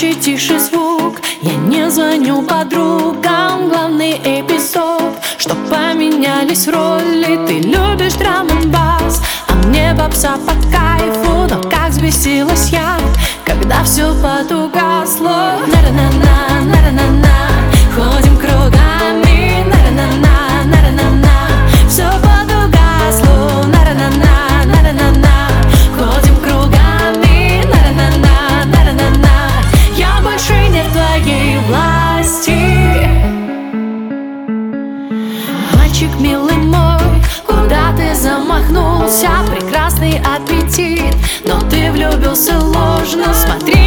Громче, тише звук, я не звоню подругам. Главный эпизод, что поменялись роли. Ты любишь драм-н-бас, а мне попса по кайфу. Но как взбесилась я, когда все потугасло. На-ра-на-на, на-ра-на-на, ходим кругами. На-ра-на-на, на-ра-на-на, все потугасло. На-ра-на-на, на-ра-на-на, ходим кругами. На-ра-на-на, на-ра-на-на, я больше не в твоей власти. Мальчик милый мой, куда ты замахнулся? Прекрасный аппетит, но ты влюбился ложно. Смотри